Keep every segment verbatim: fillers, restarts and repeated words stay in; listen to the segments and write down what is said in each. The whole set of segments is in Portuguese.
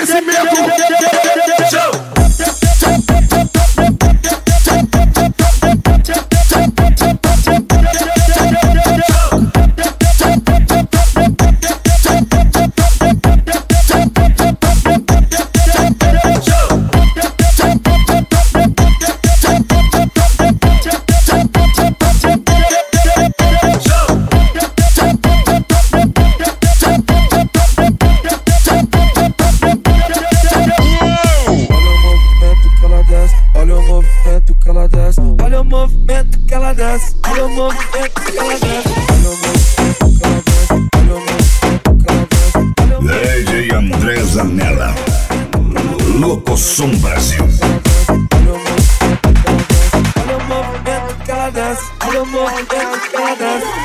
aquecimento. Olha o movimento que ela desce, olha o movimento que ela desce, olha o movimento que ela desce, olha o movimento que ela desce, olha o movimento que ela desce. D J André Zanella, Locosom Brasil. Olha o movimento que ela desce, olha o movimento que ela desce.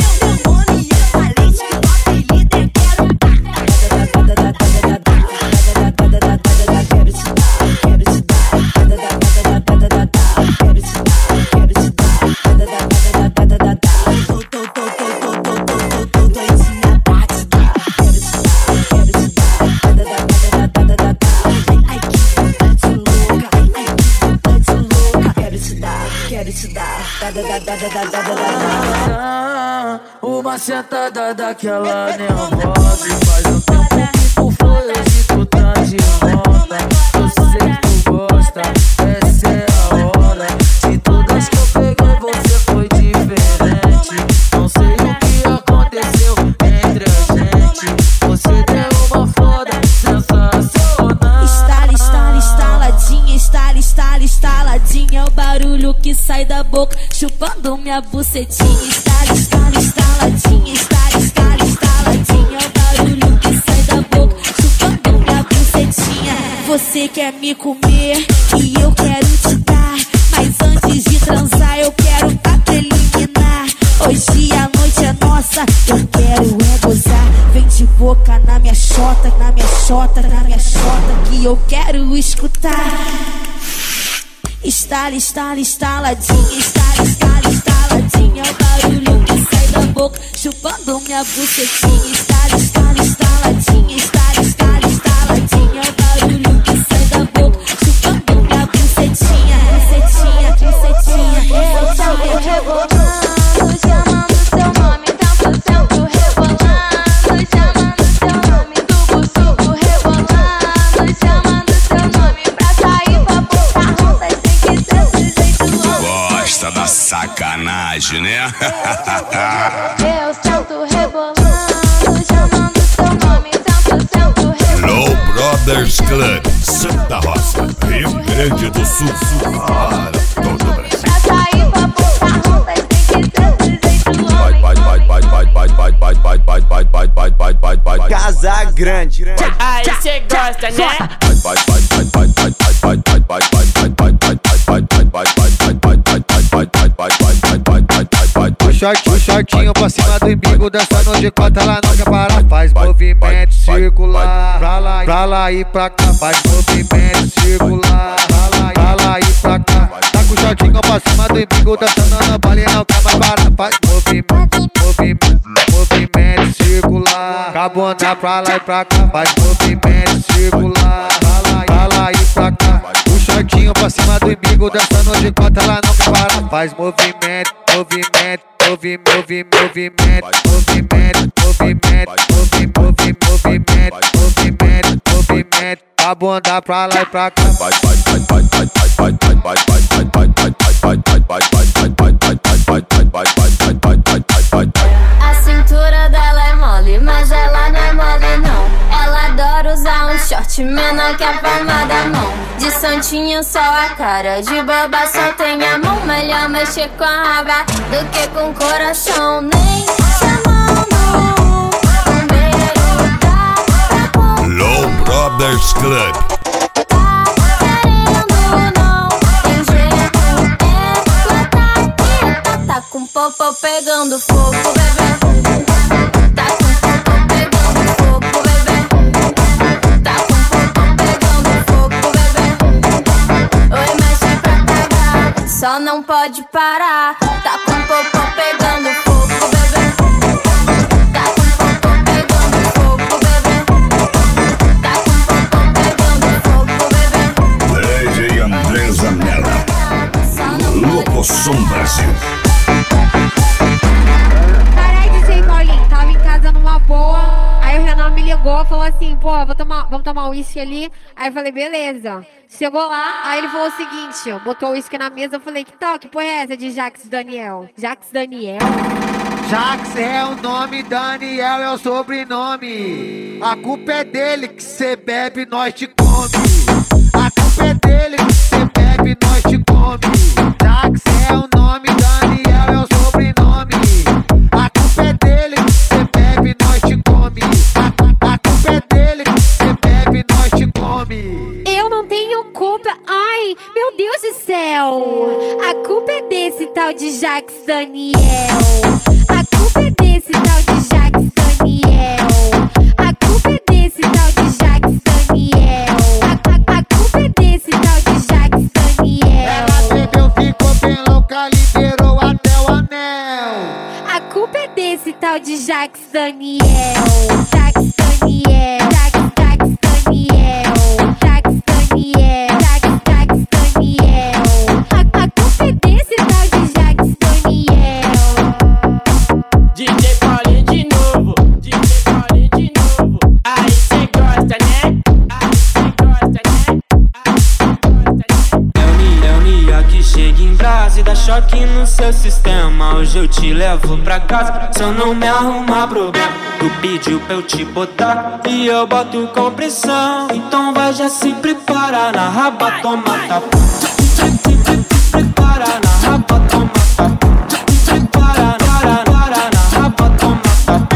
Uma sentada daquela nervosa e faz um tempo que tu foi, hoje tu tá de volta. Eu sei que tu gosta, essa é a hora. De todas que eu peguei você foi diferente. Não sei o que aconteceu entre a gente. Você deu uma foda sensacional. Estala, estala, estaladinha, estala, estala, estaladinha. É o barulho que sai da boca chupando minha bucetinha. Estala, estala, estaladinha, estala, estala, estaladinha. É o barulho que sai da boca chupando minha bucetinha. Você quer me comer e eu quero te dar, mas antes de transar eu quero pra preliminar. Hoje a noite é nossa, eu quero é gozar. Vem de boca na minha xota, na minha xota, na minha xota, que eu quero escutar. Estala, estala, estaladinha, estala, estala, estaladinha. É o barulho que sai da boca chupando minha bucetinha. Estala, estala, estaladinha, estala, estala, estaladinha. É o barulho que sai da boca chupando minha bucetinha. Bucetinha, bucetinha, bucetinha. Rebolando, chamando seu nome, tá fazendo rebolando, chamando seu nome, do buçuco rebolando, chamando seu nome pra sair pra puta ronda sem que ser sujeito louco. Gosta da sacanagem, né? Eu sento rebolando, chamando seu nome, tá fazendo rebolando. Low Brothers Club, Santa Rosa, Rio Grande do Sul, para todo o Brasil. Pra sair pra puta ronda sem que ser sujeito louco. Casa Grande. Aí cê gosta, né? O short, o shortinho pra cima do embigo, dançando de cota, ela não quer parar. Faz movimento circular, pra lá, pra lá e pra cá. Faz movimento circular, pra lá, pra lá e pra cá. Tá com o shortinho pra cima do embigo, dançando na bala e não quer mais parar. Faz movimento, movimento, movimento circular. Cabo andar pra lá e pra cá. Faz movimento circular, pra lá, pra lá e pra cá. O shortinho pra cima do embigo, dançando de cota, ela não quer parar. Faz movimento, movimento, movimento, movimento, movimento, movimento, movimento, movimento, movimento, movimento. Cabo andar pra lá e pra cá. A cintura dela é mole, mas ela não é mole não. Ela adora usar um short menor que a palma da mão. De santinho só a cara, de boba só tem a mão. Melhor mexer com a raba do que com o coração. Nem chamando um beijo dá pra pôr. Low Brothers Club. Tá querendo não, tem jeito é matar. Tá, tá com popô pegando fogo, bebê. Tá com popô pegando fogo, bebê. Tá com popô pegando fogo, bebê. Oi, mexe pra pegar, só não pode parar. Tá com popô pegando fogo, bebê. Tá com popô pegando fogo, bebê. Tá com popô chegou, falou assim, pô, vou tomar, vamos tomar um uísque ali. Aí eu falei, beleza. Chegou lá, aí ele falou o seguinte, ó, botou o uísque na mesa, eu falei, que tal, que porra é essa de Jax Daniel? Jax Daniel? Jax é o nome, Daniel é o sobrenome. A culpa é dele que cê bebe, nós te come. A culpa é dele que cê bebe, nós te come. Jax é o nome, Daniel é o sobrenome. A culpa é dele que cê bebe, nós te come. A, a culpa é dele que cê bebe, nós te come. Eu não tenho culpa, ai, meu Deus do céu. A culpa é desse tal de Jax Daniel. A culpa é desse tal de Jax Daniel. A culpa é desse tal de Jax Daniel. A, a, a culpa é desse tal de Jax Daniel. Ela bebeu, ficou bem louca, liberou até o anel. A culpa é desse tal de Jax Daniel. Jax Daniel. Jax, Jax Daniel. Jax Daniel. Jax, Jax Daniel. A, a culpa é desse tal de Jax Daniel. D J Paulinho de novo, D J Paulinho de novo. Aí cê gosta, né? Aí cê gosta, né? Aí cê gosta, né? É o Ni- é o Nia que chega em brasa e dá choque no seu sistema. Hoje eu te levo pra casa, se eu não me arrumar problema. Tu pediu pra eu te botar e eu boto com pressão. Então vai já se prepara na raba, toma tapa. Prepara na raba, toma tapa. Prepara, para, para na raba, toma tapa.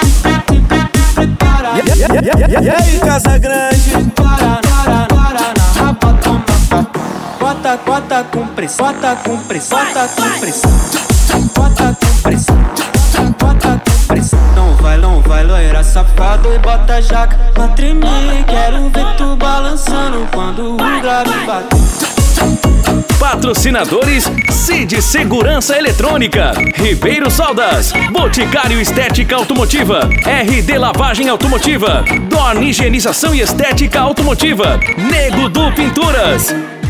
Prepara. E aí, Casa Grande? Para, para, para na raba, toma tapa. Bota, bota com pressão, bota com pressão, bota com pressão. Bota com pressão, bota com pressão. Não vai, não vai, loira safado e bota jaca pra tremer. Quero ver tu balançando quando o grave bater. Patrocinadores Cid Segurança Eletrônica, Ribeiro Soldas, Boticário Estética Automotiva, R D Lavagem Automotiva, Dorne Higienização e Estética Automotiva, Nego do Pinturas.